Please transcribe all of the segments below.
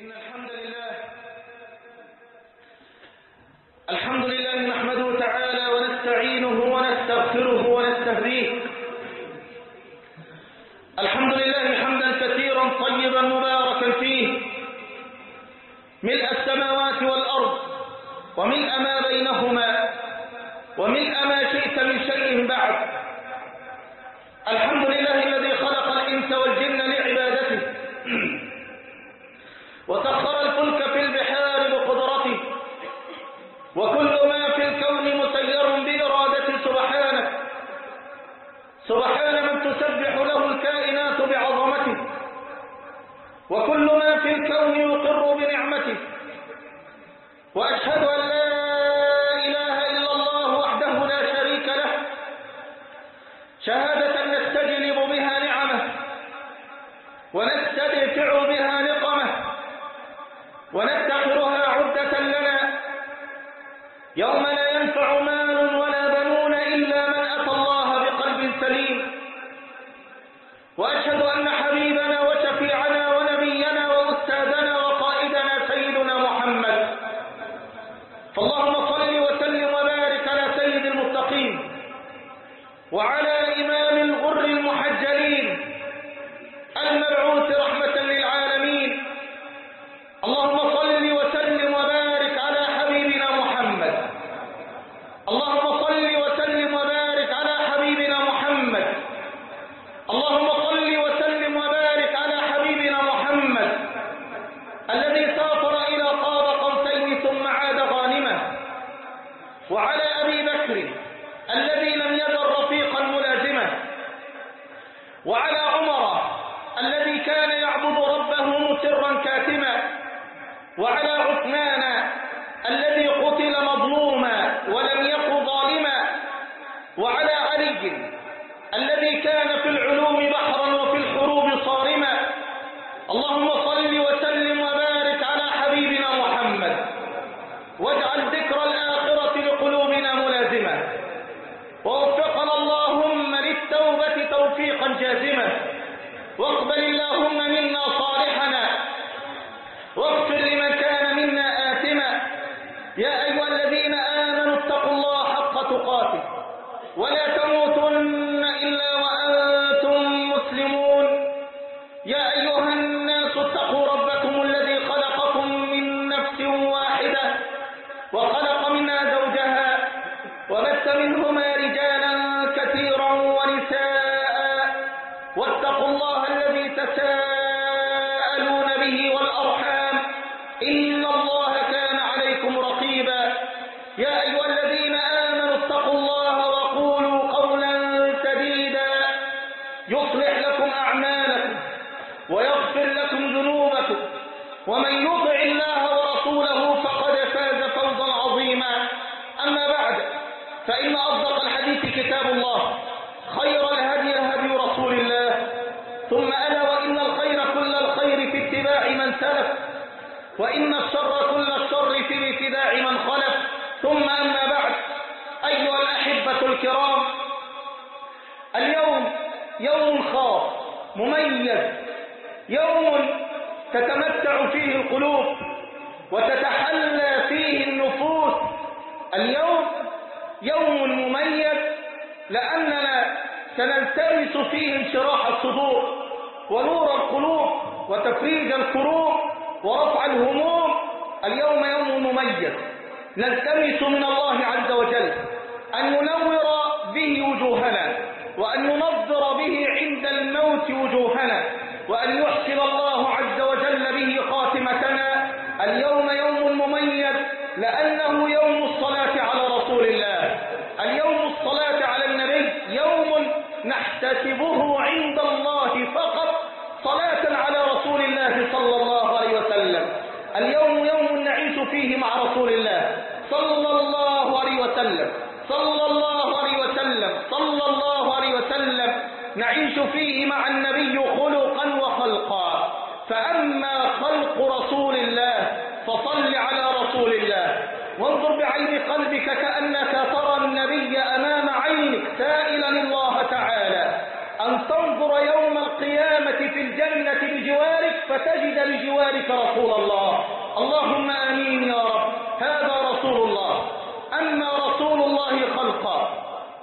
إن الحمد لله نحمده تعالى ونستعينه ونستغفره ونستهديه. الحمد لله حمدا كثيرا طيبا مباركا فيه، ملء السماوات والأرض وملء ما بينهما وملء ما شئت من شيء بعد. الحمد لله الذي خلق الإنس والجن لعبادته وسخر الفلك في البحار بقدرته، وكل ما في الكون مسير بإرادته سبحانه. سبحان من تسبح له الكائنات بعظمته، وكل ما في الكون يقر بنعمته. وأشهد أن لا إله إلا الله وحده لا شريك له، شهادة نستجلب بها نعمه ونستدفع بها نقمه ونتخذها عدة لنا يوم لا ينفع مال ولا بنون إلا من أتى الله بقلب سليم. وأشهد أن حبيبنا وشفيعنا ونبينا وأستاذنا وقائدنا سيدنا محمد، فاللهم صل وسلم وبارك على سيد المتقين وعلى إمام الغر المحجلين المبعوث رحمة للعالمين. اللهم صل وسلم وبارك على حبيبنا محمد، اللهم صل وسلم وبارك على حبيبنا محمد، اللهم صل وسلم وبارك على حبيبنا محمد الذي سافر إلى قاب قوسين ثم عاد غانما، وعلى أبي بكر الذي لم يزل رفيقا ملازمه، وعلى عمر الذي كان يعبد ربه مسرا كاتما، وعلى عثمان الذي قتل مظلوما ولم يكن ظالما، وعلى علي الذي كان في العلوم بحرا وفي الحروب صارما. اللهم صل وسلم وبارك على حبيبنا محمد، واجعل ذكر الآخرة لقلوبنا ملازمة، ووفقنا اللهم للتوبة توفيقا جازما، واقبل اللهم منا صالحنا، واغفر لمن كان منا آثما. يا أيها الذين آمنوا اتقوا الله حق تقاته ولا تموتن إلا وأنتم مسلمون. يا أيها الناس اتقوا ربكم الذي خلقكم من نفس واحدة وخلق منها زوجها وبث منهما رجالا كثيرا ونساء، واتقوا الله الذي تساءلون به والأرحام إن الله كان عليكم رقيبا. يا أيها الذين آمنوا اتقوا الله وقولوا قولا سديدا يصلح لكم أعمالكم ويغفر لكم ذنوبكم، ومن يطع الله ورسوله فقد فاز فوزا عظيما. أما بعد، فإن أصدق الحديث كتاب الله، خير الهدي هدي رسول الله، ثم ألا وإن الخير كل الخير في اتباع من سلف، وإن الشر كل الشر في اتباع من خلف. ثم أما بعد، أيها الأحبة الكرام، اليوم يوم خاص مميز، يوم تتمتع فيه القلوب وتتحلى فيه النفوس. اليوم يوم مميز لأننا سنلتمس فيه انشراح الصدور ونور القلوب وتفريج الكروب ورفع الهموم. اليوم يوم مميز نلتمس من الله عز وجل أن ينور به وجوهنا، وأن ينظر به عند الموت وجوهنا، وأن يحسن الله عز وجل به خاتمتنا. اليوم يوم مميز لأنه يوم الصلاة على رسول الله، اليوم الصلاة على النبي، يوم نحتسبه عند الله فقط صلاة على رسول الله صلى الله عليه وسلم. اليوم يوم نعيش فيه مع رسول الله صلى الله عليه وسلم، صلى الله عليه وسلم، صلى الله عليه وسلم، نعيش فيه مع النبي خلقا وخلقا. فأما خلق رسول الله فصل على رسول الله، وانظر بعين قلبك كأنك ترى النبي أمام عينك، سائلا الله تعالى أن تنظر تنظر يوم القيامة في الجنة بجوارك فتجد بجوارك رسول الله. اللهم آمين يا رب. هذا رسول الله. أما رسول الله خلقا،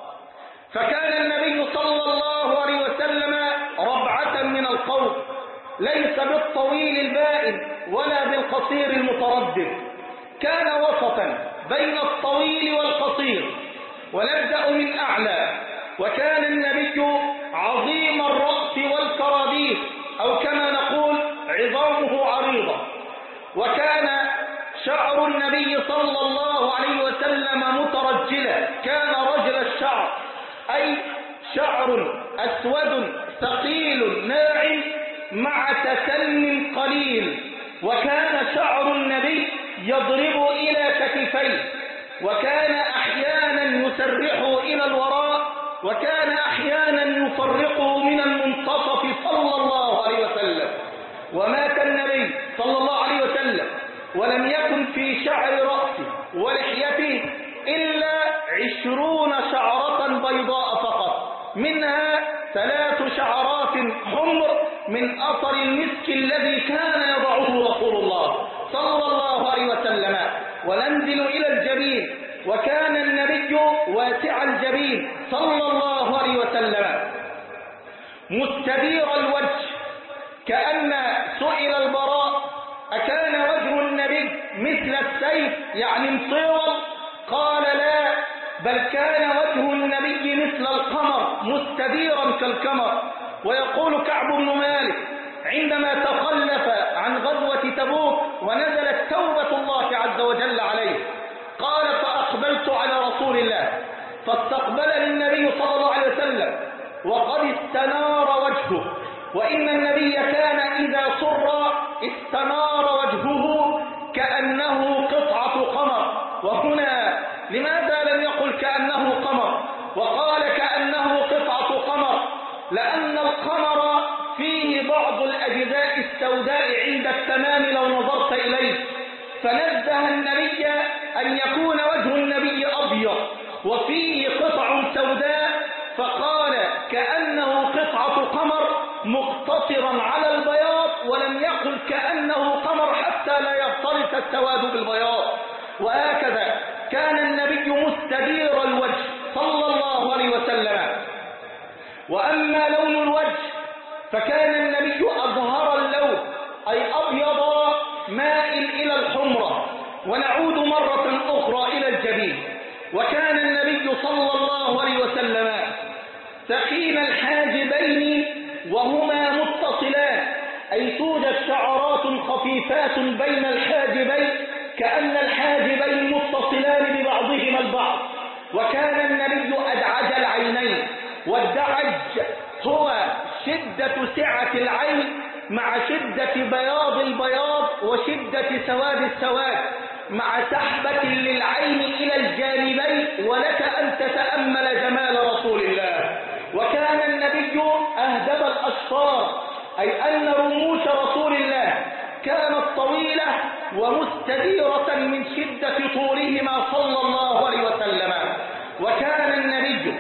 فكان النبي صلى الله عليه وسلم ربعة من القوم، ليس بالطويل البائن ولا بالقصير المتردد، كان وسطا بين الطويل والقصير. ونبدأ من أعلى. وكان النبي عظيم الرأس والكراديس، أو كما نقول عظامه عريضة. وكان شعر النبي صلى الله عليه وسلم مترجلا، كان رجل الشعر، أي شعر أسود ثقيل ناعم مع تسن قليل. وكان شعر النبي يضرب إلى كتفيه، وكان أحيانا يسرحه إلى الوراء، وكان أحيانا يفرقه من المنتصف صلى الله عليه وسلم. ومات النبي صلى الله عليه وسلم ولم يكن في شعر رأسه ولحيته إلا 20 شعرة بيضاء فقط، منها 3 شعرات حمر من أثر المسك الذي كان يضعه رسول الله صلى الله عليه وسلم. وننزل إلى الجبين، وكان النبي واسع الجبين صلى الله عليه وسلم مستدير الوجه. كأن سئل البراء: أكان وجه النبي مثل السيف يعني مطول؟ قال: لا، بل كان وجه النبي مثل القمر مستديرا كالقمر. ويقول كعب بن مالك عندما تخلف عن غزوة تبوك ونزلت توبة الله عز وجل عليه، قال: فأقبلت على رسول الله فاستقبلني النبي صلى الله عليه وسلم وقد استنار وجهه. وإن النبي كان إذا سر استنار وجهه كأنه قطعة قمر. وهنا لماذا لم يقل كأنه قمر وقال كأنه قطعة قمر؟ لأن القمر فيه بعض الأجزاء السوداء عند التمام لو نظرت إليه، فنزه النبي أن يكون وجه النبي أبيض وفيه قطع سوداء، فقال كأنه قطعة قمر مقتصرا على البياض، ولم يقل كأنه قمر حتى لا يختلط السواد بالبياض. وهكذا كان النبي مستدير الوجه صلى الله عليه وسلم. وأما لون الوجه فكان النبي أزهر اللون، أي أبيض مائل إلى الحمرة. ونعود مرة أخرى إلى الجبين. وكان النبي صلى الله عليه وسلم ثقيل الحاجبين وهما متصلان، أي توجد شعرات خفيفات بين الحاجبين كأن الحاجبين متصلان ببعضهما البعض. وكان النبي أدعج العينين، والدعج هو شدة سعة العين مع شدة بياض البياض وشدة سواد السواد، مع سحبة للعين إلى الجانبين، ولك أن تتأمل جمال رسول الله. وكان النبي أهدب الأشفار، أي أن رموش رسول الله كانت طويلة ومستديرة من شدة طولهما صلى الله عليه وسلم. وكان النبي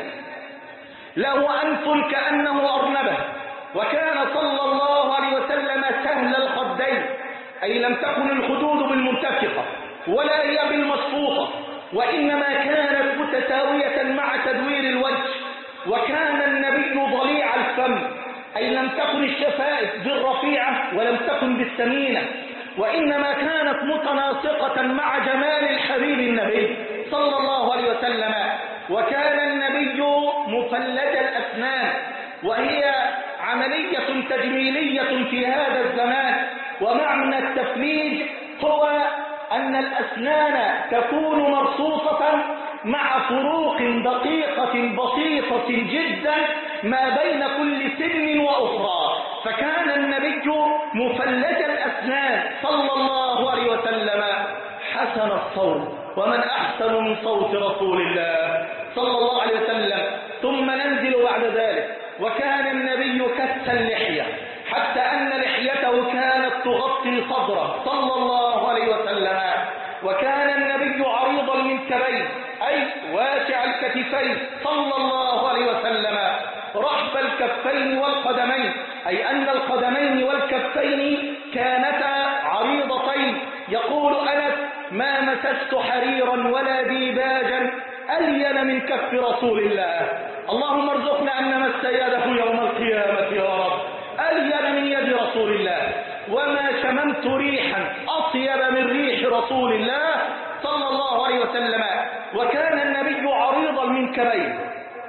له أنف كأنه أرنبة. وكان صلى الله عليه وسلم سهل الخدين، أي لم تكن الخدود بالمنتفخة ولا هي بالمصفوفة، وإنما كانت متساوية مع تدوير الوجه. وكان النبي ضليع الفم، أي لم تكن الشفائف بالرفيعة ولم تكن بالسمينة، وإنما كانت متناسقة مع جمال الحبيب النبي صلى الله عليه وسلم. وكان النبي مفلج الأسنان، وهي عملية تجميلية في هذا الزمان. ومعنى التفليج هو أن الأسنان تكون مرصوصة مع فروق دقيقة بسيطة جدا ما بين كل سن وأخرى. فكان النبي مفلج الأسنان صلى الله عليه وسلم حسن الصوت، ومن أحسن من صوت رسول الله صلى الله عليه وسلم. ثم ننزل بعد ذلك. وكان النبي كث اللحية، حتى أن لحيته كانت تغطي صدره صلى الله عليه وسلم. وكان النبي عريض المنكبين، أي واسع الكتفين صلى الله عليه وسلم. رحب الكفين والقدمين، أي أن القدمين والكفين كانتا عريضتين. يقول أنس: ما مسست حريرا ولا ديباجا ألين من كف رسول الله. اللهم ارزقنا أن نمس يده يوم القيامة يا رب ألين من يد رسول الله. وما شممت ريحا أطيب من ريح رسول الله صلى الله عليه وسلم. وكان النبي عريض المنكبين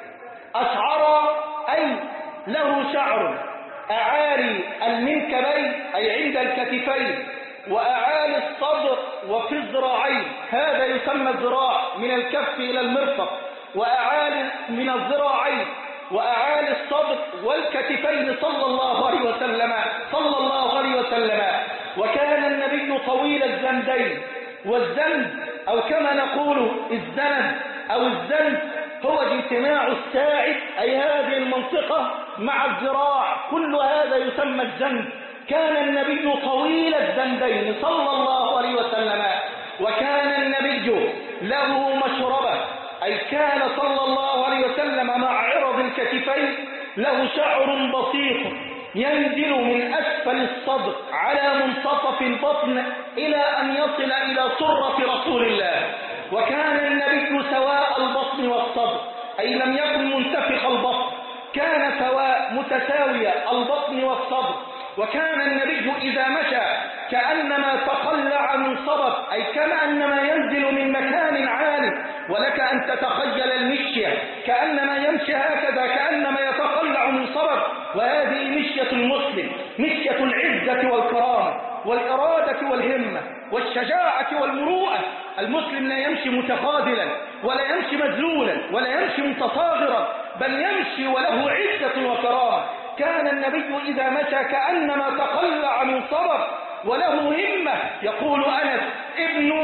أشعر، أي له شعر أعالي المنكبين أي عند الكتفين، وأعالي الصدر وفي الذراعين، هذا يسمى الذراع من الكف إلى المرفق، وأعالي من الذراعين وأعالي الصدر والكتفين صلى الله عليه وسلم صلى الله عليه وسلم. وكان النبي طويل الزندين، والزند أو كما نقول الزند أو الزند هو اجتماع الساعد، أي هذه المنطقة مع الذراع، كل هذا يسمى الزند. كان النبي طويل الزندين صلى الله عليه وسلم. وكان النبي له مشربة، أي كان صلى الله عليه وسلم مع عرض الكتفين له شعر بسيط ينزل من أسفل الصدر على منتصف البطن إلى أن يصل إلى سرة رسول الله. وكان النبي سواء البطن والصدر، أي لم يكن منتفخ البطن، كان سواء متساوية البطن والصدر. وكان النبي إذا مشى كأنما تقلع من صبب، أي كأنما ينزل من مكان عال، ولك أن تتخيل المشية كأنما يمشي هكذا كأنما يتقلع من صبب. وهذه مشية المسلم، مشية العزة والكرامة والإرادة والهمة والشجاعة والمروءة. المسلم لا يمشي متخاذلا ولا يمشي مذلولا ولا يمشي متصاغرا، بل يمشي وله عزة وكرامة. كان النبي إذا مشى كأنما تقلع من صبب وله همة. يقول أنس: ابن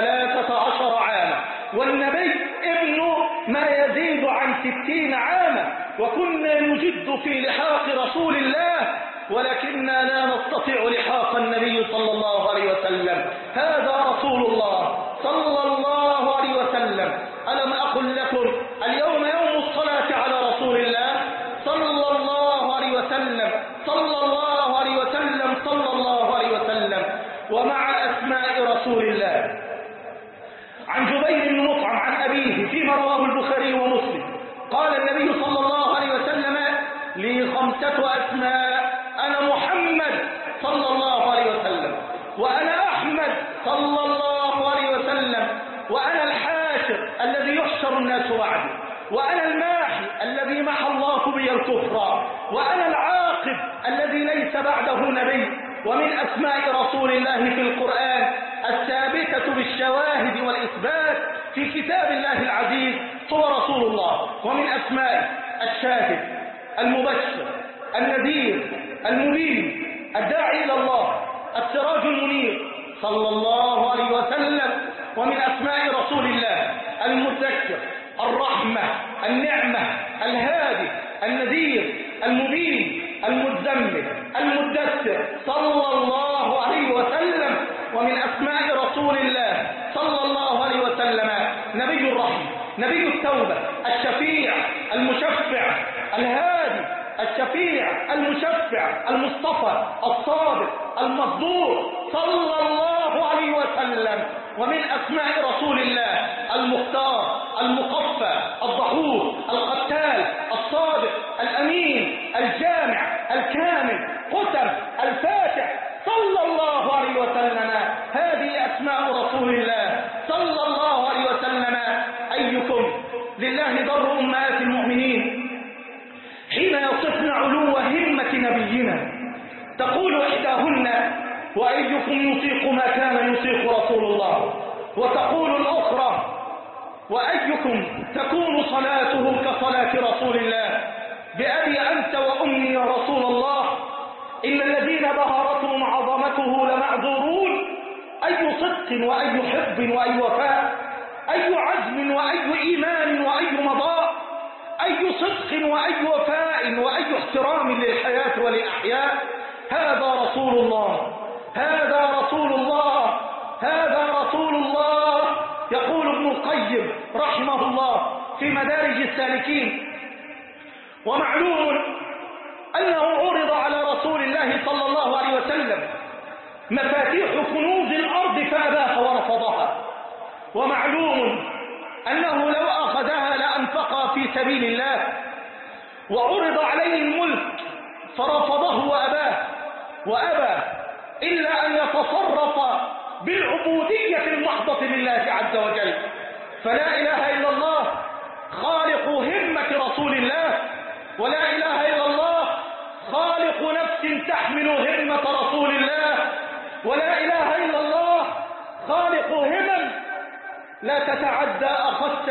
13 عاما، والنبي ابن ما يزيد عن 60 عاما. وكنا نجد في لحاق رسول الله ولكننا لا نستطيع لحاق النبي صلى الله عليه وسلم. هذا رسول الله صلى الله عليه وسلم. ألم أقل لكم اليوم يوم الصلاة على رسول الله صلى الله عليه وسلم صلى الله عليه وسلم صلى الله عليه وسلم. ومع أسماء رسول الله. عن جبير بن مطعم عن أبيه فيما رواه البخاري ومسلم قال النبي صلى الله عليه وسلم: لي 5 أسماء، أنا محمد صلى الله عليه وسلم، وأنا أحمد صلى الله عليه وسلم، وأنا الحاشر الذي يحشر الناس بعدي، وأنا الماحي الذي محى الله بي الكفر، وأنا العاقب الذي ليس بعده نبي. ومن أسماء رسول الله في القرآن الثابتة بالشواهد والإثبات في كتاب الله العزيز هو رسول الله. ومن أسماء الشاهد المبشر النذير المبين الداعي إلى الله السراج المنير صلى الله عليه وسلم. ومن أسماء رسول الله المذكر الرحمة النعمة الهادي النذير المبين المزمل المدثر صلى الله عليه وسلم. ومن أسماء رسول الله صلى الله عليه وسلم نبي الرحمة، نبي التوبة، الشفيع المشفع الهادي، الشفيع المشفع المصطفى الصادق المصدوق صلى الله عليه وسلم. ومن أسماء رسول الله المختار المقفى الضحوك القتال الصادق الأمين الجامع الكامل قتم الفاتح صلى الله عليه وسلم. هذه أسماء رسول الله صلى الله عليه وسلم. أيكم لله ضر أمهات المؤمنين حين يصفن علو همة نبينا، تقول إحداهن: وأيكم يطيق ما كان يطيق رسول الله؟ وتقول الأخرى: وأيكم تكون صلاته كصلاة رسول الله؟ بأبي أنت وأمي يا رسول الله، إن الذين بهرتهم عظمته لمعذورون. أي صدق وأي حب وأي وفاء، أي عزم وأي إيمان وأي مضاء، أي صدق وأي وفاء وأي احترام للحياة وللأحياء. هذا رسول الله، هذا رسول الله، هذا رسول الله. يقول ابن القيم رحمه الله في مدارج السالكين: ومعلوم أنه عرض على رسول الله صلى الله عليه وسلم مفاتيح كنوز الأرض فأباها ورفضها، ومعلوم أنه لو أخذها لأنفقها في سبيل الله، وعرض عليه الملك فرفضه وأبى إلا أن يتصرف بالعبودية المحضة لله عز وجل. فلا إله إلا الله خالق همة رسول الله، ولا إله إلا الله خالق نفس تحمل همة رسول الله، ولا إله إلا الله خالق همم لا تتعدى أخص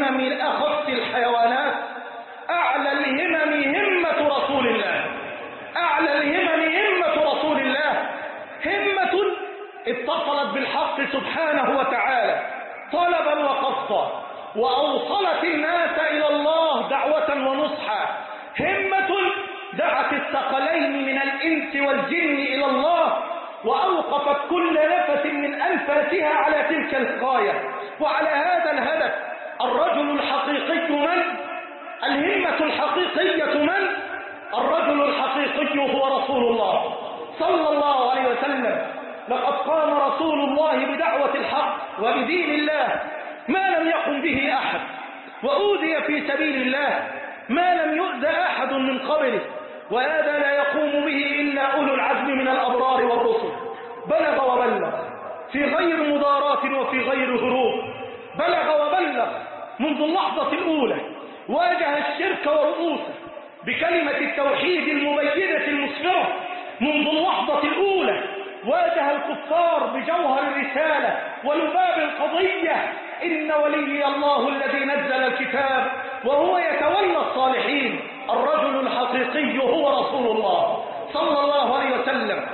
الحيوانات. أعلى الهمم همة رسول الله، أعلى الهمم همة رسول الله، همة اتصلت بالحق سبحانه وتعالى طلبا وقصدا، وأوصلت الناس إلى الله دعوة ونصحا، همة دعت الثقلين من الإنس والجن إلى الله، وأوقفت كل نفس من أنفاسها على تلك الغاية وعلى هذا الهدف. الرجل الحقيقي من؟ الهمة الحقيقية من؟ الرجل الحقيقي هو رسول الله صلى الله عليه وسلم. لقد قام رسول الله بدعوة الحق وبدين الله ما لم يقم به أحد، وأوذي في سبيل الله ما لم يؤذى أحد من قبله، وهذا لا يقوم به إلا أولو العزم من الأبرار والرسل. بلغ وبلغ في غير مضاراة وفي غير هروب، بلغ وبلغ منذ اللحظة الأولى، واجه الشرك ورؤوسه بكلمة التوحيد المبينة المسفرة. منذ اللحظة الأولى واجه الكفار بجوهر الرسالة ولباب القضية. إن ولي الله الذي نزل الكتاب وهو يتولى الصالحين. الرجل الحقيقي هو رسول الله صلى الله عليه وسلم،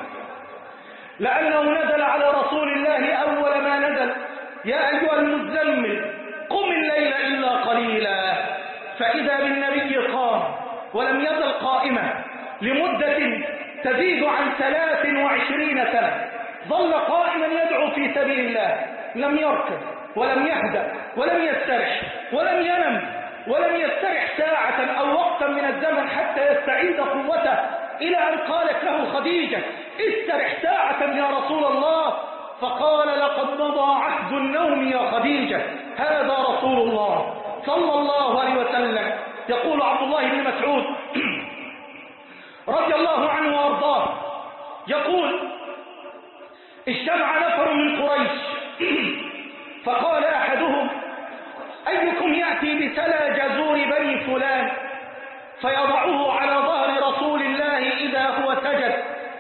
لأنه نزل على رسول الله أول ما نزل: يا أيها المزمل قم الليل إلا قليلا. فإذا بالنبي قام ولم يزل قائما لمدة تزيد عن 23 سنة، ظل قائما يدعو في سبيل الله، لم يركض ولم يهدأ ولم يسترح ولم ينم ولم يسترح ساعة أو وقتا من الزمن حتى يستعيد قوته، إلى أن قالت له خديجة: استرح ساعة يا رسول الله، فقال: لقد مضى عهد النوم يا خديجة. هذا رسول الله صلى الله عليه وسلم. يقول عبد الله بن مسعود رضي الله عنه وارضاه، يقول: اجتمع نفر من قريش فقال أحدهم: أيكم يأتي بسلا جزور بني فلان فيضعه على ظهر رسول الله إذا هو سجد؟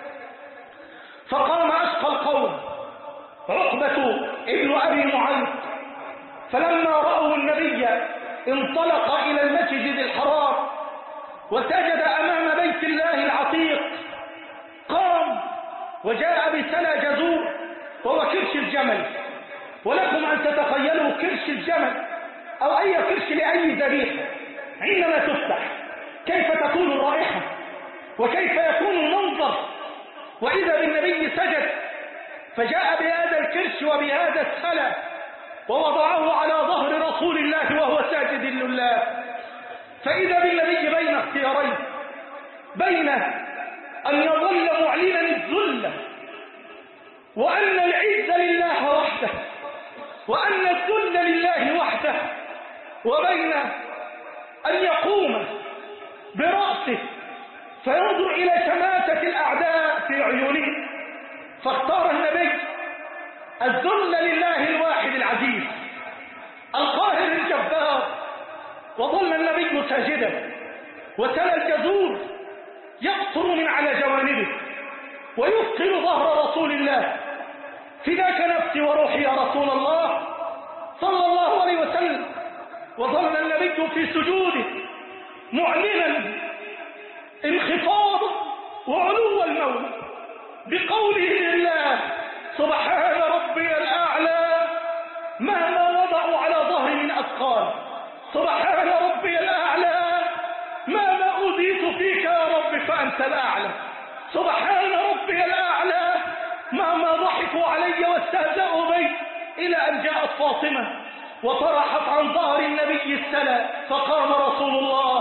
فقام أشقى القوم عقبة ابن أبي معيط، فلما رأوا النبي انطلق إلى المسجد الحرام وسجد أمام بيت الله العتيق، قام وجاء بسلا جزور وهو كرش الجمل. ولكم أن تتخيلوا كرش الجمل أو أي كرش لأي ذبيحة عندما تفتح كيف تكون الرائحة وكيف يكون المنظر. وإذا بالنبي سجد فجاء بهذا الكرش وبهذا السلا ووضعه على ظهر رسول الله وهو ساجد لله. فإذا بالنبي بين اختيارين: بين أن يظل معلنا الذل وأن العز لله وحده وأن الذل لله وحده، وبين أن يقوم برأسه فينظر إلى شماتة الأعداء في عيونه. فاختار النبي الذل لله الواحد العزيز القاهر الجبار، وظل النبي ساجدا وتلا الجزور يقطر من على جوانبه ويثقل ظهر رسول الله. فداك نفسي وروحي يا رسول الله صلى الله عليه وسلم. وظل النبي في سجوده معلنا انخفاض وعلو المولى بقوله لله: سبحان ربي الأعلى مهما وضعوا على ظهري من أثقال، سبحان ربي الأعلى مهما أوذيت فيك يا رب فأنت الأعلى، سبحان ربي الأعلى مهما ضحكوا علي واستهزأوا بي. إلى أن جاءت فاطمة وطرحت عن ظهر النبي السلا، فقام رسول الله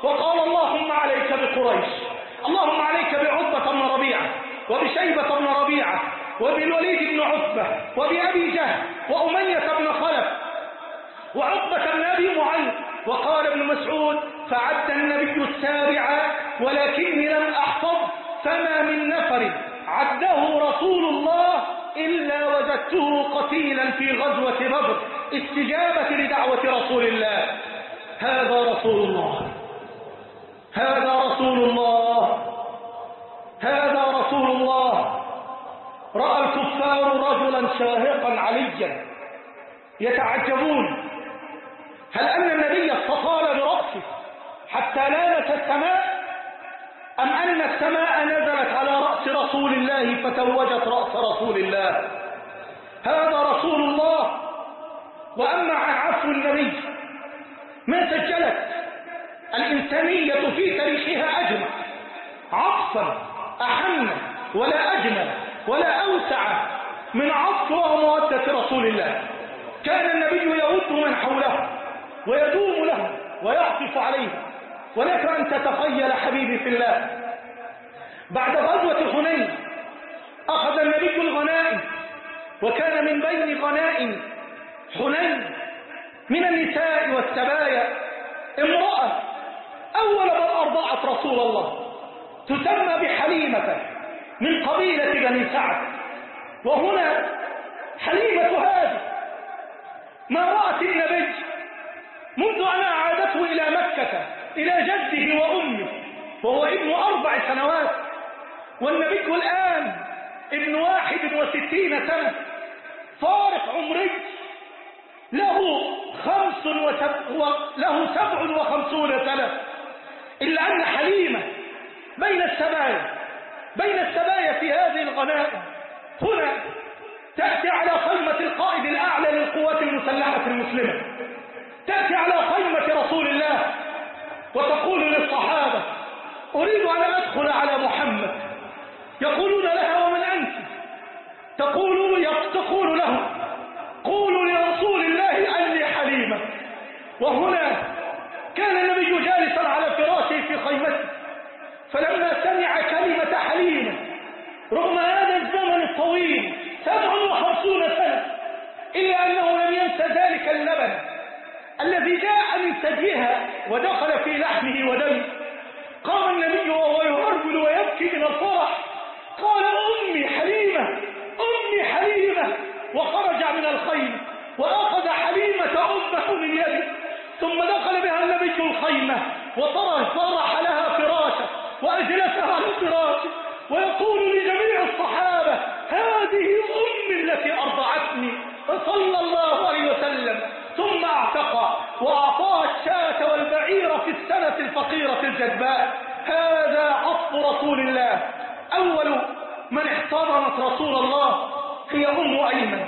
وقال اللهم عليك بقريش، اللهم عليك بعتبة بن ربيعة وبشيبة بن ربيعة وبالوليد بن عتبة وبأبي جهل وأمية بن خلف وعقبة بن أبي معيط. وقال ابن مسعود: فعد النبي السابع ولكني لم أحفظ، فما من نفر عده رسول الله إلا وجدته قتيلا في غزوة بدر استجابة لدعوة رسول الله. هذا رسول الله، هذا رسول الله، هذا رسول الله. رأى الكفار رجلا شاهقا عليا يتعجبون هل أن النبي استطال برأسه حتى لامس السماء، أم أن السماء نزلت على رأس رسول الله فتوجت رأس رسول الله. هذا رسول الله. وأما عن عفو النبي ما سجلت الإنسانية في تاريخها أجمع عطفا أحن ولا أجمل ولا أوسع من عطف ومودة رسول الله. كان النبي يود من حوله ويدوم له ويعطف عليه. ولك أن تتخيل حبيبي في الله، بعد غزوة حنين أخذ النبي الغنائم، وكان من بين غنائم حنين من النساء والسبايا امرأة أول من أرضعت رسول الله تسمى بحليمة من قبيلة بني سعد. وهنا حليمة هذه ما رأت النبي منذ أن أعادته إلى مكة إلى جده وأمه وهو ابن 4 سنوات، والنبي الآن ابن 61 سنة، فارق عمري له 57 سنة. إلا أن حليمة بين السبايا في هذه الغنائم هنا تأتي على خيمة القائد الأعلى للقوات المسلحة المسلمة، تأتي على خيمة رسول الله وتقول للصحابة: أريد أن أدخل على محمد. يقولون لها: ومن أنت؟ تقول له: قولوا لرسول الله أني حليمة. وهنا كان النبي جالسا على فراشه في خيمته، فلما سمع كلمة حليمة رغم هذا الزمن الطويل 57 سنة إلا أنه لم ينسى ذلك اللبن الذي جاء من ثديها ودخل في لحمه ودمه. قام النبي وهو يهرول ويبكي من الفرح، قال: أمي حليمة، أمي حليمة. وخرج من الخيمة وأخذ حليمة أمه من يده، ثم دخل بها النبي الخيمة وطرح لها فراشه وأجلسها على فراشه ويقول لجميع الصحابة: هذه أمي التي أرضعتني، صلى الله عليه وسلم. ثم اعتق وأعطاها الشاة والبعير في السنة الفقيرة الجدباء. هذا عطف رسول الله. أول من احتضنت رسول الله هي أم أيمن.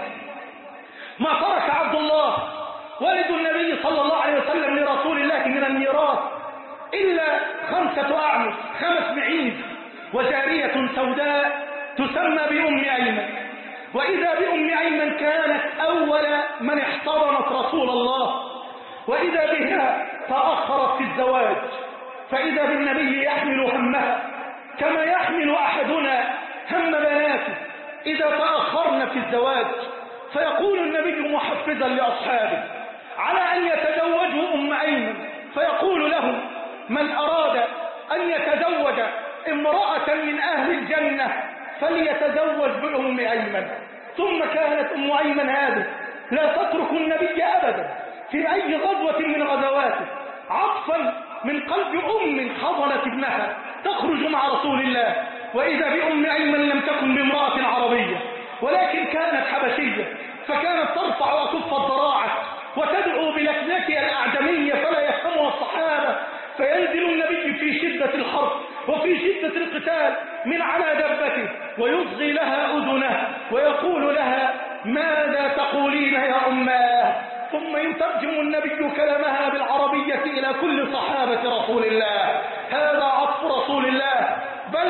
ما ترك عبد الله والد النبي صلى الله عليه وسلم لرسول الله من الميراث إلا 5 أعنف، 5 معيز وجارية سوداء تسمى بأم أيمن. وإذا بأم أيمن كانت أول من احتضنت رسول الله، وإذا بها تأخرت في الزواج، فإذا بالنبي يحمل همها كما يحمل أحدنا هم بناته إذا تأخرن في الزواج. فيقول النبي محفزا لأصحابه على أن يتزوجوا أم أيمن، فيقول لهم: من أراد أن يتزوج امرأة من أهل الجنة فليتزوج بأم أيمن. ثم كانت أم أيمن هذه لا تترك النبي أبدا في أي غزوة من غزواته، عطفا من قلب أم حضنت ابنها تخرج مع رسول الله. وإذا بأم أيمن لم تكن بامرأة عربية ولكن كانت حبشية، فكانت ترفع أكف الضراعة وتدعو بلكنتها الأعجمية فلا يفهمها الصحابة، فينزل النبي في شدة الحرب وفي شدة القتال من على دبته ويصغي لها أذنه ويقول لها: ماذا تقولين يا أماه؟ ثم يترجم النبي كلامها بالعربية إلى كل صحابة رسول الله. هذا عطف رسول الله. بل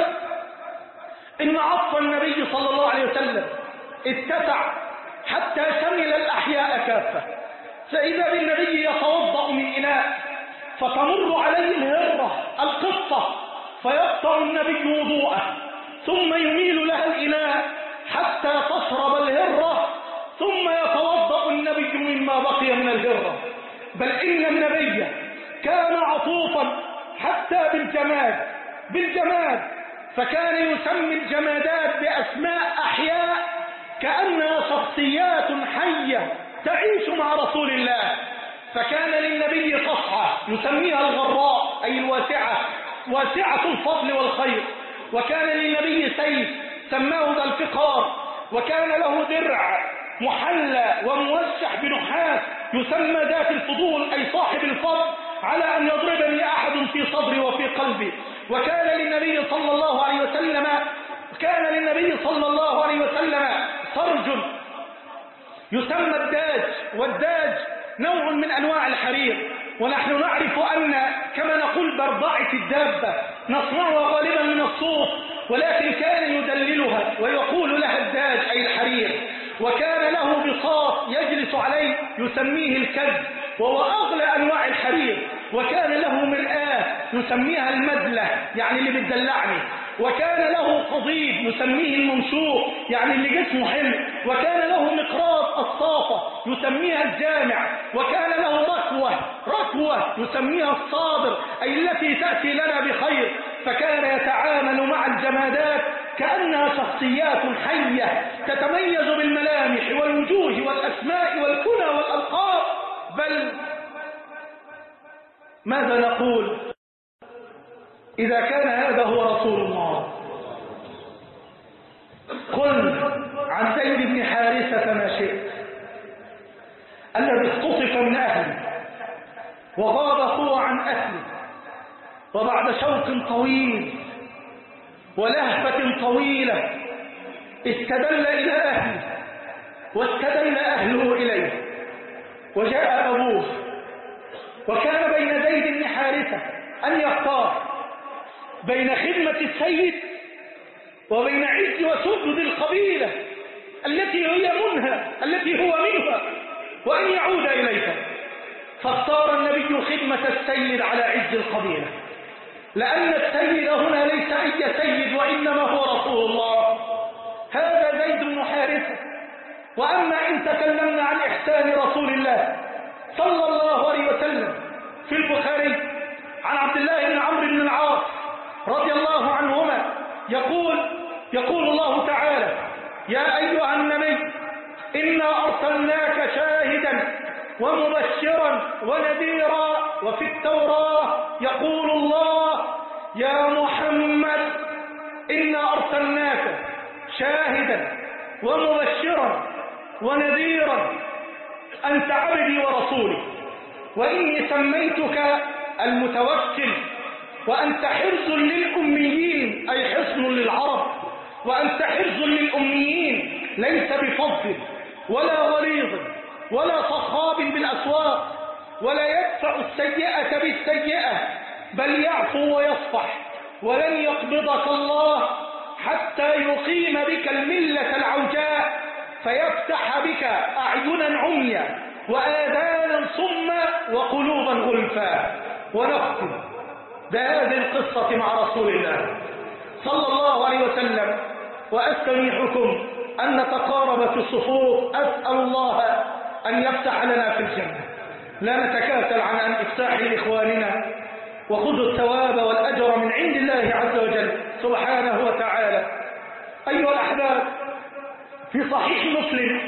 إن عطف النبي صلى الله عليه وسلم اتسع حتى شمل الأحياء كافة. فإذا بالنبي يتوضأ من إناء فتمر عليه الهرة القطة فيقطع النبي وضوءه ثم يميل لها الإناء حتى تشرب الهرة ثم يتوضأ النبي مما بقي من الهرة. بل إن النبي كان عطوفا حتى بالجماد فكان يسمي الجمادات بأسماء أحياء كأنها شخصيات حية تعيش مع رسول الله. فكان للنبي قصعة يسميها الغراء أي الواسعة، واسعة الفضل والخير. وكان للنبي سيف سماه ذا الفقار. وكان له درع محلى وموشح بنحاس يسمى ذات الفضول أي صاحب الفضل، على أن يضربني أحد في صدري وفي قلبي. وكان للنبي صلى الله عليه وسلم سرج يسمى الداج، والداج نوع من أنواع الحرير. ونحن نعرف أن كما نقول برضعة الدابة نصنعها غالبا من الصوف، ولكن كان يدللها ويقول لها الداج أي الحرير. وكان له بساط يجلس عليه يسميه الكذب وهو أغلى أنواع الحرير. وكان له مرآة يسميها المدلة يعني اللي بتدلعني. وكان له قضيب يسميه المنشور يعني اللي جسمه حلو. وكان له مقراط الصافة يسميها الجامع. وكان له ركوة يسميها الصادر أي التي تأتي لنا بخير. فكان يتعامل مع الجمادات كأنها شخصيات حية تتميز بالملامح والوجوه والأسماء والكنى والألقاب. بل ماذا نقول إذا كان هذا هو رسول الله؟ قل عن زيد بن حارثة ما شئت، الذي اختطف من أهله وغاب هو عن أهله، وبعد شوق طويل ولهفة طويلة استدل إلى أهله واستدل أهله إليه، وجاء أبوه. وكان بين زيد بن حارثة أن يختار بين خدمة السيد وبين عز وسدد القبيلة التي هي منها، التي هو منها، وأن يعود إليها. فاختار النبي خدمة السيد على عز القبيلة، لأن السيد هنا ليس أي سيد وإنما هو رسول الله. هذا زيد بن حارثة. وأما إن تكلمنا عن إحسان رسول الله صلى الله عليه وسلم في البخاري عن عبد الله بن عمرو بن العاص رضي الله عنهما يقول الله تعالى: يا أيها النبي إنا أرسلناك شاهدا ومبشرا ونذيرا. وفي التوراة يقول الله: يا محمد إنا أرسلناك شاهدا ومبشرا ونذيرا أنت عبدي ورسولي، وإني سميتك المتوكل، وأنت حرز للأميين أي حصن للعرب، وأنت حرز للأميين ليس بفضل ولا غليظ ولا صخاب بالأسواق، ولا يدفع السيئة بالسيئة بل يعفو ويصفح. ولن يقبضك الله حتى يقيم بك الملة العوجاء فيفتح بك أعينا عميا وآذانا صما وقلوبا غلفا. ونختم بهذه القصة مع رسول الله صلى الله عليه وسلم، وأستميحكم أن نتقارب في الصفوف. أسأل الله أن يفتح لنا في الجنة، لا نتكاسل عن أن إفتاح لإخواننا، وخذوا الثواب والأجر من عند الله عز وجل سبحانه وتعالى. أيها الأحباب، في صحيح مسلم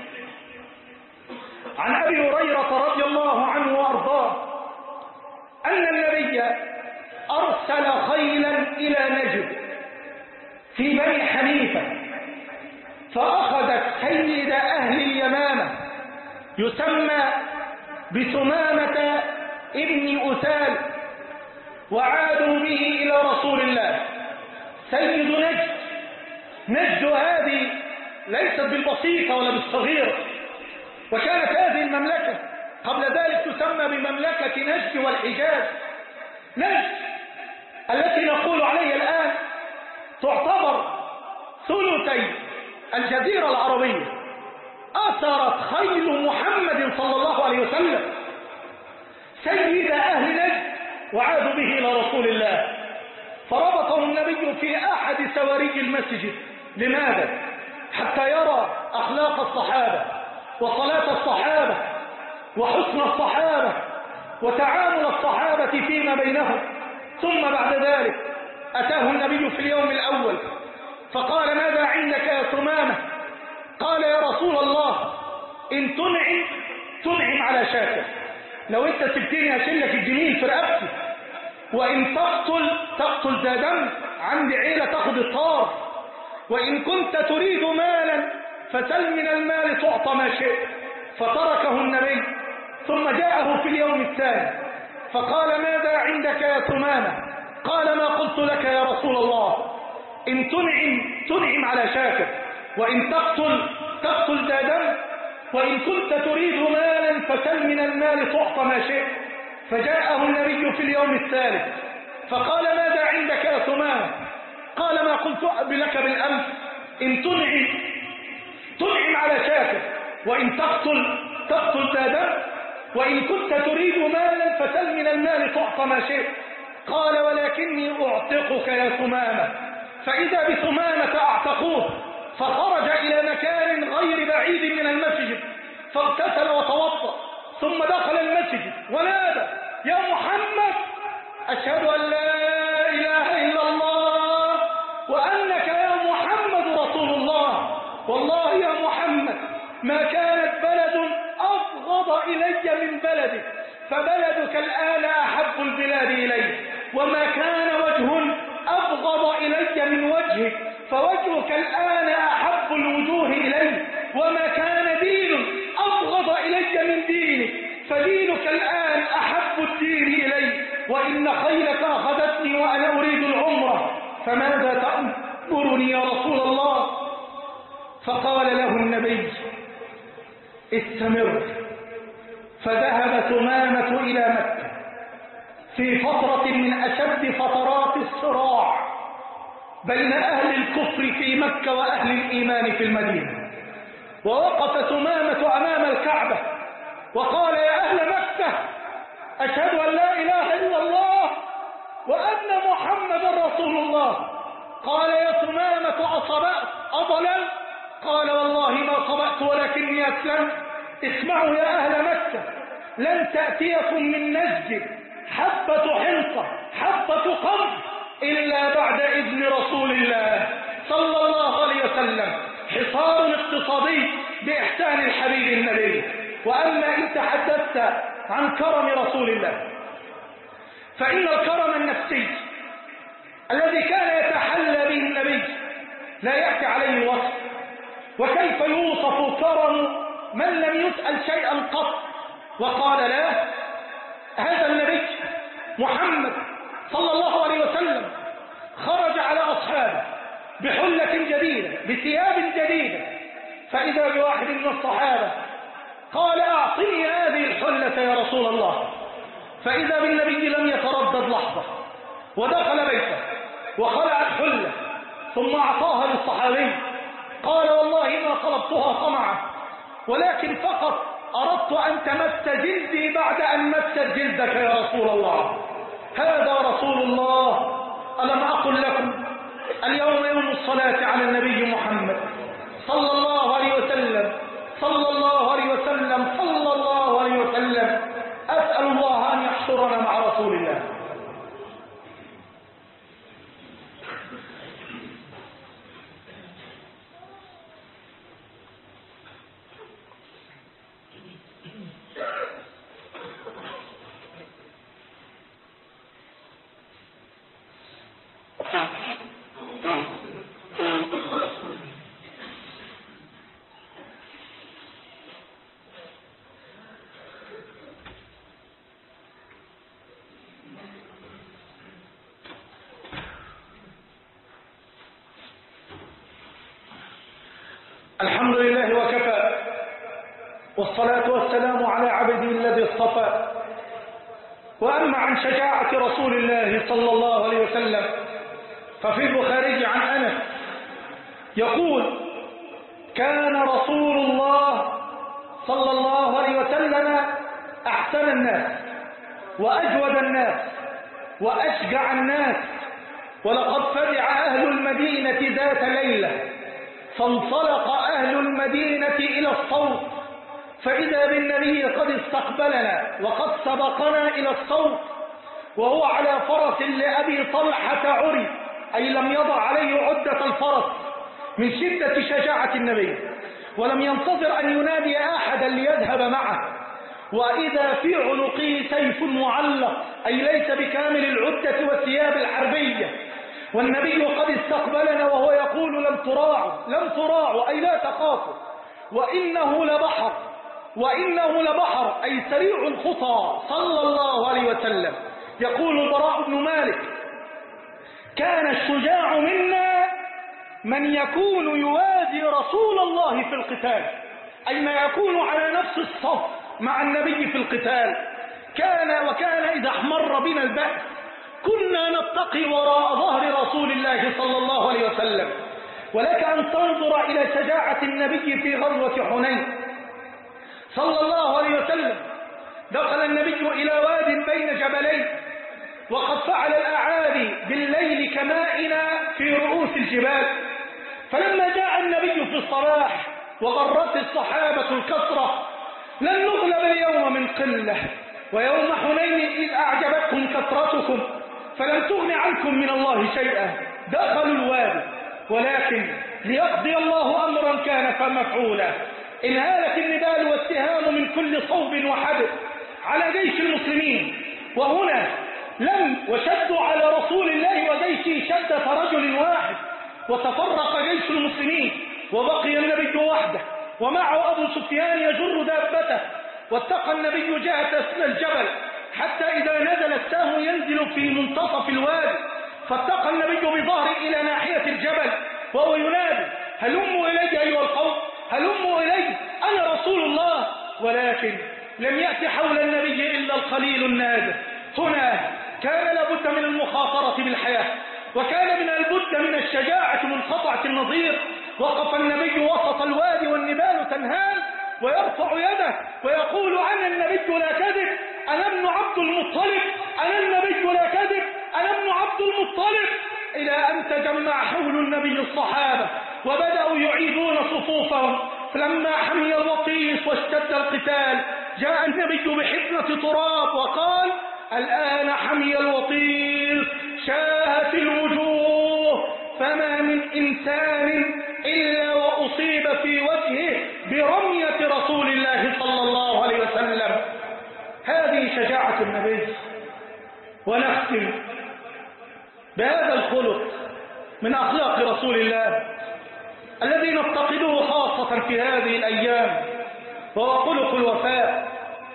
عن أبي هريرة رضي الله عنه وأرضاه أن النبي أرسل خيلا إلى نجد في بني حنيفة، فأخذت سيد أهل اليمامة يسمى بثمامة ابن أسال، وعادوا به إلى رسول الله. سيد نجد هذه ليست بالبسيطة ولا بالصغيرة، وكانت هذه المملكة قبل ذلك تسمى بمملكة نجد والحجاز. نجد التي نقول عليها الآن تعتبر ثلثي الجزيرة العربية. أثرت خيل محمد صلى الله عليه وسلم سيد أهل نجد وعادوا به إلى رسول الله، فربطه النبي في أحد سواري المسجد. لماذا؟ حتى يرى أخلاق الصحابة وصلاة الصحابة وحسن الصحابة وتعامل الصحابة فيما بينهم. ثم بعد ذلك أتاه النبي في اليوم الأول فقال: ماذا عندك يا ثمامة؟ قال: يا رسول الله، إن تنعم على شاكر، لو أنت سبتني أشيلك الجميل في رقبتي، وإن تقتل ذا دم، عندي عيلة تاخد الطار، وإن كنت تريد مالا فسل من المال تعطى ما شئت. فتركه النبي، ثم جاءه في اليوم الثاني فقال: ماذا عندك يا ثمامة؟ قال: ما قلت لك يا رسول الله، إن تنعم على شاكر، وإن تقتل ذا دم، وإن كنت تريد مالا فسل من المال تعطى ما شئت. فجاءه النبي في اليوم الثالث فقال: ماذا عندك يا ثمامة؟ قال: ما قلت لك بالأمس، إن تنعم على شاكر، وإن تقتل ذا دم، وإن كنت تريد مالا فسل من المال تعطى ما شئت. قال: ولكني أعتقك يا ثمامة. فإذا بثمامة أعتقوه، فخرج إلى مكان غير بعيد من المسجد فاغتسل وتوضأ، ثم دخل المسجد ونادى: يا محمد، أشهد أن لا إله إلا الله وأنك يا محمد رسول الله. والله يا محمد ما كانت بلد أبغض إلي من بلدك، فبلدك الآن أحب البلاد إلي، وما كان وجه أبغض إلي من وجهك، فوجهك الآن أحب الوجوه إلي، وما كان دين أبغض إلي من دينك، فدينك الآن أحب الدين إلي، وإن خيلك أخذتني وأنا أريد العمرة، فماذا تأمرني يا رسول الله؟ فقال له النبي: استمر. فذهب ثمامة إلى مكة في فترة من أشد فترات الصراع بين أهل الكفر في مكة وأهل الإيمان في المدينة، ووقف ثمامة أمام الكعبة وقال: يا أهل مكة، أشهد أن لا إله إلا الله وأن محمد رسول الله. قال: يا ثمامة، أصبأت أضلا؟ قال: والله ما صبأت ولكني أسلمت. اسمعوا يا أهل مكة، لن تأتيكم من نجد حبة حنطة، حبة قمح، إلا بعد إذن رسول الله صلى الله عليه وسلم. حصار اقتصادي بإحسان الحبيب النبي. وأما إن تحدثت عن كرم رسول الله، فإن الكرم النفسي الذي كان يتحلى به النبي لا يأتي عليه الوصف. وكيف يوصف كرم من لم يسأل شيئا قط وقال لا؟ هذا النبي محمد صلى الله عليه وسلم خرج على أصحابه بحلة جديدة، بثياب جديدة، فإذا بواحد من الصحابة قال: أعطني هذه الحلة يا رسول الله. فإذا بالنبي لم يتردد لحظة، ودخل بيته وخلع الحلة ثم أعطاها للصحابي. قال: والله ما طلبتها طمعا، ولكن فقط أردت أن تمس جلدي بعد أن مست جلدك يا رسول الله. هذا رسول الله. ألم أقل لكم اليوم يوم الصلاة على النبي محمد صلى الله عليه وسلم، صلى الله عليه وسلم، صلى الله عليه وسلم. أسأل الله أن يحشرنا مع رسول الله. الحمد لله وكفى، والصلاة والسلام على عبده الذي اصطفى. وأما عن شجاعة رسول الله صلى الله عليه وسلم، ففي البخاري عن أنس يقول: كان رسول الله صلى الله عليه وسلم أحسن الناس وأجود الناس وأشجع الناس. ولقد فزع أهل المدينة ذات ليلة، فانطلق أهل المدينة إلى الصوت، فإذا بالنبي قد استقبلنا وقد سبقنا إلى الصوت، وهو على فرس لأبي طلحة عري، أي لم يضع عليه عدة الفرس من شدة شجاعة النبي، ولم ينتظر أن ينادي أحدا ليذهب معه. وإذا في عنقه سيف معلق، أي ليس بكامل العدة والثياب الحربية، والنبي قد استقبلنا وهو يقول لم تراعوا أي لا تخافوا، وإنه لبحر أي سريع الخطى صلى الله عليه وسلم. يقول البراء بن مالك: كان الشجاع منا من يكون يوازي رسول الله في القتال، أي ما يكون على نفس الصف مع النبي في القتال. وكان إذا احمر بنا البأس كنا نتقي وراء ظهر رسول الله صلى الله عليه وسلم. ولك أن تنظر إلى شجاعة النبي في غزوة حنين صلى الله عليه وسلم. دخل النبي إلى واد بين جبلين، وقد فعل الأعادي بالليل كمائنا في رؤوس الجبال. فلما جاء النبي في الصباح وغرت الصحابة الكثرة: لن نغلب اليوم من قلة، ويوم حنين إذ أعجبتكم كثرتكم فلم تغن عنكم من الله شيئا. دخلوا الوادي، ولكن ليقضي الله أمرا كان فمفعولا. انهالت النبال والسهام من كل صوب وحدث على جيش المسلمين، وهنا وشدوا على رسول الله وجيشه شدة رجل واحد، وتفرق جيش المسلمين، وبقي النبي وحده ومعه أبو سفيان يجر دابته. واتقى النبي جهة الجبل حتى إذا نزل السهم ينزل في منتصف الوادي، فاتقى النبي بظهره إلى ناحية الجبل وهو ينادي: هلموا إلي أيها القوم، هلموا إلي، أنا رسول الله. ولكن لم يأتي حول النبي إلا القليل النادر. هنا كان لابد من المخاطرة بالحياة، وكان من البد من الشجاعة منقطعة النظير. وقف النبي وسط الوادي والنبال تنهال، ويرفع يده ويقول: أنا النبي لا كذب، أنا ابن عبد المطلب، أنا النبي لا كذب، أنا ابن عبد المطلب. إلى أن تجمع حول النبي الصحابة وبدأوا يعيدون صفوفهم. فلما حمي الوطيس واشتد القتال جاء النبي بحفنة تراب وقال: الآن حمي الوطيس، شاهت الوجوه، فما من إنسان إلا وأصيب في وجهه برمية رسول الله صلى الله عليه وسلم. هذه شجاعة النبي. ونختم بهذا الخلق من أخلاق رسول الله الذي نفتقده خاصة في هذه الأيام، وهو خلق الوفاء.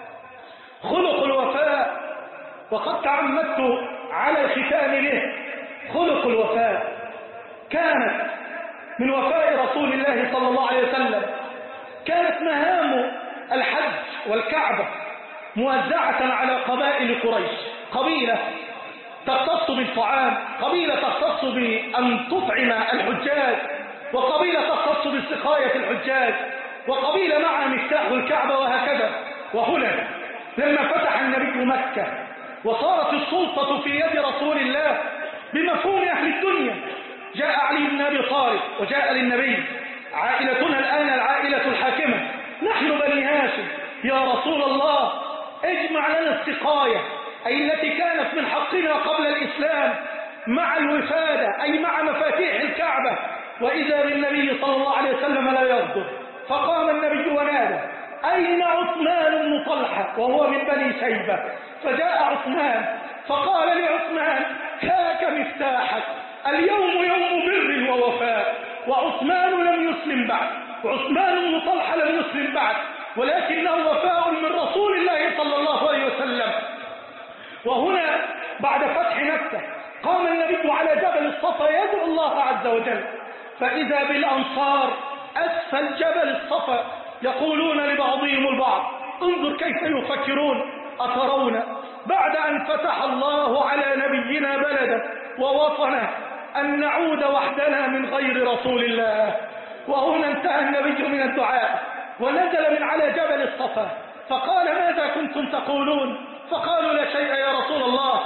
خلق الوفاء، وقد تعمدت على الختام به. خلق الوفاء كانت من وفاء رسول الله صلى الله عليه وسلم. كانت مهام الحج والكعبة موزعة على قبائل قريش، قبيلة تختص بالطعام، قبيلة تختص بأن تطعم الحجاج، وقبيلة تختص بسقاية الحجاج، وقبيلة معها مفتاح الكعبة، وهكذا. وهنا لما فتح النبي مكة وصارت السلطة في يد رسول الله بمفهوم أهل الدنيا، جاء علي بن أبي طالب وجاء للنبي: عائلتنا الآن العائلة الحاكمة، نحن بني هاشم، يا رسول الله اجمع لنا السقاية، أي التي كانت من حقنا قبل الإسلام، مع الوفادة، أي مع مفاتيح الكعبة. وإذا بالنبي صلى الله عليه وسلم لا يغضب، فقام النبي ونادى: أين عثمان بن طلحة؟ وهو من بني شيبة. فجاء عثمان فقال لعثمان: هاك مفتاحك، اليوم يوم بر ووفاء. وعثمان لم يسلم بعد، وعثمان بن طلحة لم يسلم بعد، ولكنه وفاء من رسول الله صلى الله عليه وسلم. وهنا بعد فتح مكة قام النبي على جبل الصفا يدعو الله عز وجل، فإذا بالأنصار أسفل جبل الصفا يقولون لبعضهم البعض: انظر كيف يفكرون، أترون بعد أن فتح الله على نبينا بلده ووطنه أن نعود وحدنا من غير رسول الله؟ وهنا انتهى النبي من الدعاء ونزل من على جبل الصفا، فقال: ماذا كنتم تقولون؟ فقالوا: لا شيء يا رسول الله.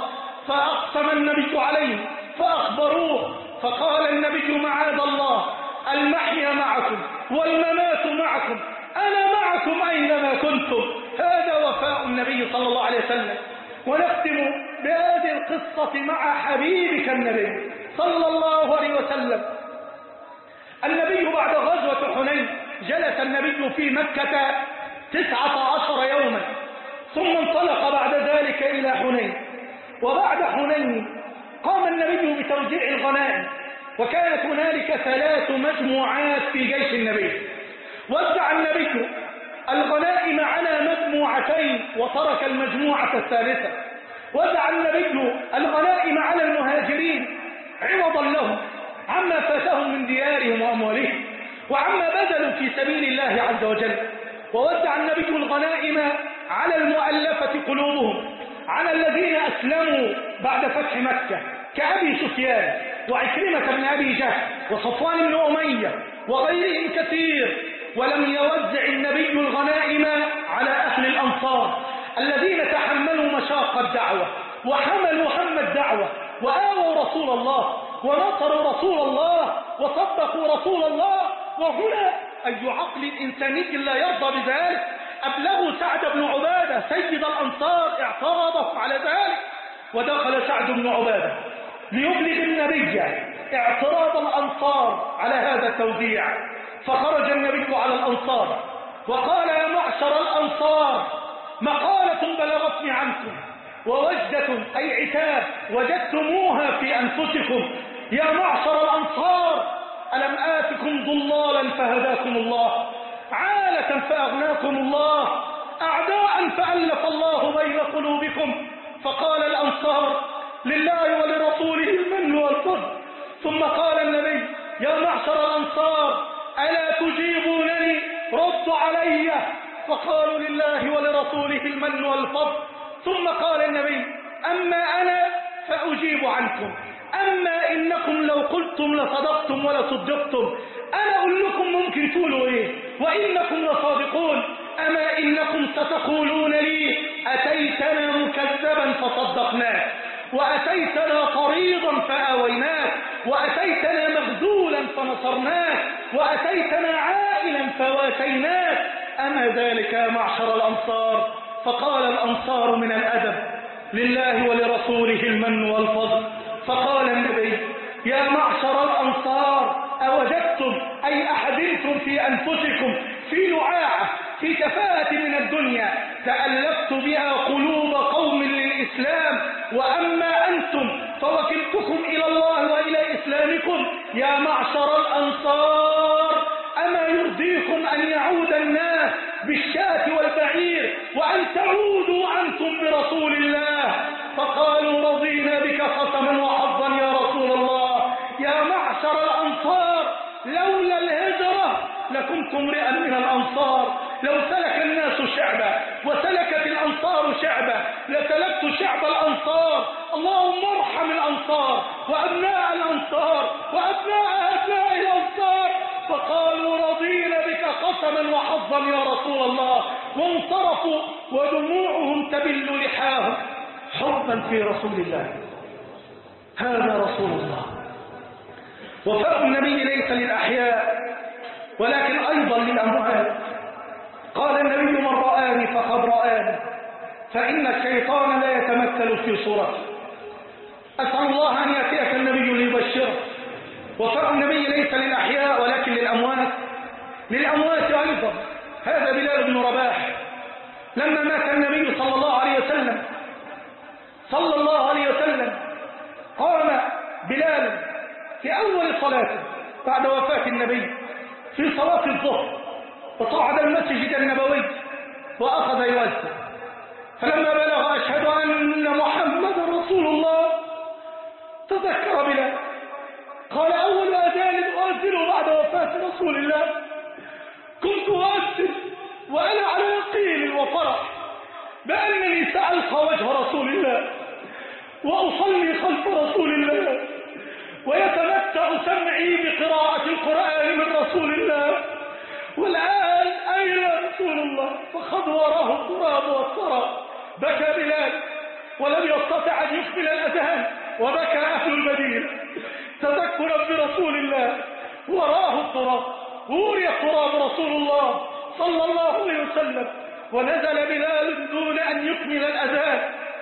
فأقسم النبي عليه فأخبروه، فقال النبي معاذ الله، المحيا معكم والممات معكم، أنا معكم أينما كنتم. هذا وفاء النبي صلى الله عليه وسلم. ونختم بهذه القصة مع حبيبك النبي صلى الله عليه وسلم. النبي بعد غزوة حنين جلس النبي في مكة 19 يوما، ثم انطلق بعد ذلك إلى حنين. وبعد حنين قام النبي بتوزيع الغنائم، وكانت هنالك 3 مجموعات في جيش النبي. وزع النبي الغنائم على مجموعتين وترك المجموعة الثالثة. وزع النبي الغنائم على المهاجرين عوضا لهم عما فاتهم من ديارهم وأموالهم وعما بذلوا في سبيل الله عز وجل. ووزع النبي الغنائم على المؤلفة قلوبهم، على الذين أسلموا بعد فتح مكة كأبي سفيان وعكرمة بن أبي جهل وصفوان بن أمية وغيرهم كثير. ولم يوزع النبي الغنائم على أهل الأنصار الذين تحملوا مشاق الدعوة وحملوا هم الدعوة وآووا رسول الله ونصروا رسول الله وصدقوا رسول الله. وهنا أي عقل إنساني لا يرضى بذلك؟ أبلغوا سعد بن عبادة سيد الأنصار اعترضه على ذلك، ودخل سعد بن عبادة ليبلغ النبي اعتراض الأنصار على هذا التوزيع. فخرج النبي على الأنصار وقال: يا معشر الأنصار، مقالة بلغتني عنكم ووجدة أي عتاب وجدتموها في أنفسكم. يا معشر الأنصار، ألم آتكم ضلالا فهداكم الله، عالة فأغناكم الله، أعداء فألف الله بين قلوبكم. فقال الأنصار: لله ولرسوله المن والفضل. ثم قال النبي: يا معشر الأنصار، ألا تجيبونني؟ ردوا علي. فقالوا: لله ولرسوله المن والفضل. ثم قال النبي: أما أنا فأجيب عنكم، أما إنكم لو قلتم لصدقتم ولصدقتم. أنا أقول لكم ممكن تقولوا إيه وإنكم لصادقون، أما إنكم ستقولون لي: أتيتنا مكذبا فصدقناك، وأتيتنا طريضا فآويناك، وأتيتنا مخذولا فنصرناك، وأتيتنا عائلا فواتيناك. أما ذلك يا معشر الأنصار؟ فقال الأنصار من الأدب: لله ولرسوله المن والفضل. فقال النبي: يا معشر الأنصار، أوجدتم أي أحدثتم في أنفسكم في لعاعة في تفاهة من الدنيا تألفت بها قلوب قوم للإسلام، وأما أنتم فوكلتكم إلى الله وإلى إسلامكم. يا معشر الأنصار، أما يرضيكم أن يعود الناس بالشاة والبعير وأن تعودوا أنتم برسول الله؟ فقالوا: رضينا بك قسما وحظا يا رسول الله. يا معشر الأنصار، لولا الهجرة لكنت امرئا من الأنصار. لو سلك الناس شعبا وسلكت الأنصار شعبا لسلكت شعب الأنصار. اللهم ارحم الأنصار وأبناء الأنصار وأبناء أبناء الأنصار. فقالوا: رضينا بك قسما وحظا يا رسول الله. وانصرفوا ودموعهم تبل لحاهم حبا في رسول الله. هذا رسول الله. وفاء النبي ليس للأحياء ولكن أيضا للأموات. قال النبي: من رآني فقد رآني، فإن الشيطان لا يتمثل في صورته. أسأل الله أن يأتيك النبي ليبشرك. وفاء النبي ليس للأحياء ولكن للأموات. للأموات أيضا. هذا بلال بن رباح لما مات النبي صلى الله عليه وسلم قام بلال في أول صلاته بعد وفاة النبي في صلاة الظهر، وصعد المسجد النبوي وأخذ يؤذن. فلما بلغ: أشهد أن محمد رسول الله، تذكر بلال قال: أول أذان أؤذن بعد وفاة رسول الله. كنت أؤذن وأنا على يقين وفرح بأنني سألقى وجه رسول الله وأصلي خلف رسول الله ويتمتع سمعي بقراءة القرآن من رسول الله. والآن أين رسول الله؟ فخضوره التراب والثرى. بكى بلال ولم يستطع أن يكمل الأذان وبكى أهل المدينة تذكرا برسول الله. وراه التراب، وري التراب رسول الله صلى الله عليه وسلم، ونزل بلال دون أن يكمل الأذان،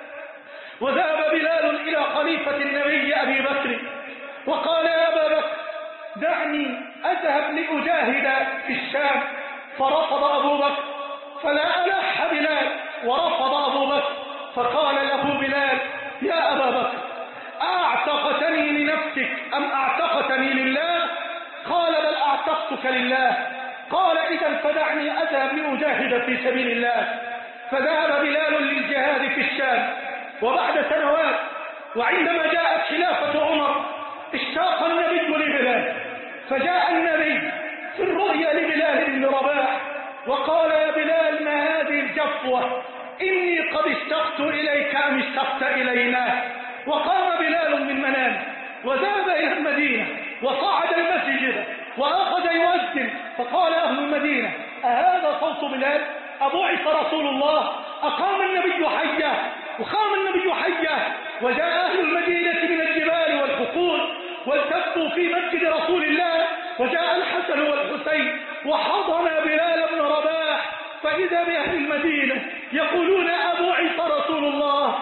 وذهب بلال إلى خليفة النبي أبي بكر وقال: يا أبا بكر دعني أذهب لأجاهد في الشام. فرفض أبو بكر، فلا ألح بلال ورفض أبو بكر، فقال له بلال: يا أبا بكر أعتقتني لنفسك أم أعتقتني لله؟ قال: بل أعتقتك لله. قال: إذا فدعني أذهب لأجاهد في سبيل الله. فذهب بلال للجهاد في الشام. وبعد سنوات وعندما جاءت خلافة عمر اشتاق النبي لبلال، فجاء النبي في الرؤيا لبلال بن رباح وقال: يا بلال ما هذه الجفوة؟ إني قد اشتقت إليك أم اشتقت إلينا؟ وقام بلال من منامه وذهب إلى المدينة وصعد المسجد وأخذ يؤذن، فقال أهل المدينة: أهذا صوت بلال؟ أبعث رسول الله؟ أقام النبي حيه وقام النبي حيه. وجاء أهل المدينة من الجبال والحقول والتفوا في مسجد رسول الله، وجاء الحسن والحسين وحضن بلال بن رباح، فإذا بأهل المدينة يقولون: أبعث رسول الله؟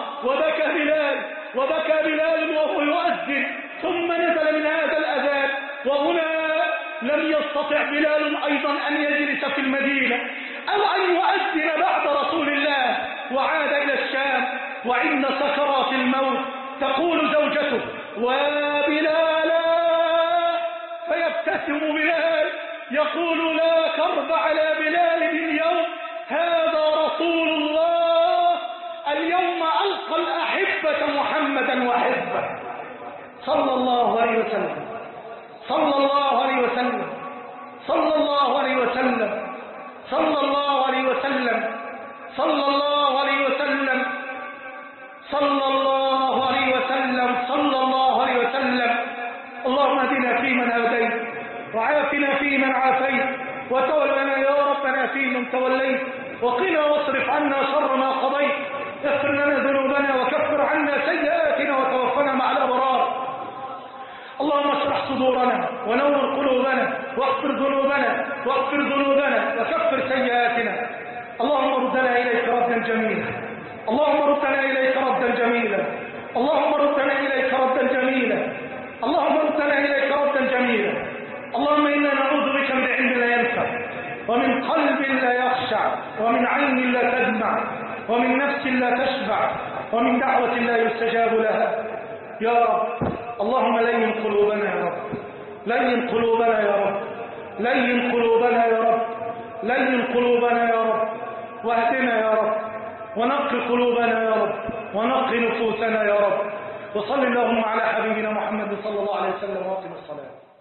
وبكى بلال وهو يؤذن. ثم نزل من هذا الأذان، وهنا لم يستطع بلال أيضا أن يجلس في المدينة أو أن يؤذن بعد رسول الله، وعاد إلى الشام. وعند سكرات الموت تقول زوجته: وبلالا، فيبتسم بلال يقول: لا كرب على بلال اليوم، هذا رسول الله، اليوم ألقى الأحبة محمدا وحزبه صلى الله عليه وسلم، صلى الله عليه وسلم، صلى الله عليه وسلم، صلى الله عليه وسلم، صلى الله عليه وسلم، صلى الله عليه وسلم، صلى الله عليه وسلم. اللهم اهدنا فيمن هديت، وعافنا فيمن عافيت، وتولنا يا ربنا فيمن توليت، وقنا واصرف عنا شر ما قضيت. اغفر لنا ذنوبنا وكفر عنا سيئاتنا وتوفنا مع الأبرار. اللهم اشرح صدورنا ونور قلوبنا واغفر ذنوبنا وكفر سيئاتنا. اللهم ردنا إليك ردا جميلا، اللهم ردنا إليك ردا جميلا، اللهم ردنا إليك ردا جميلا، اللهم ردنا إليك ردا جميلا. اللهم إنا نعوذ بك من علم لا ينفع، ومن قلب لا يخشع، ومن عين لا تدمع، ومن نفس لا تشبع، ومن دعوة لا يستجاب لها. يا رب اللهم لين قلوبنا يا رب، لين قلوبنا يا رب، لين قلوبنا يا رب، لين قلوبنا يا رب، واهدنا يا رب، ونقي قلوبنا يا رب، ونقي نفوسنا يا رب. وصل اللهم على حبيبنا محمد صلى الله عليه وسلم، واقم الصلاة.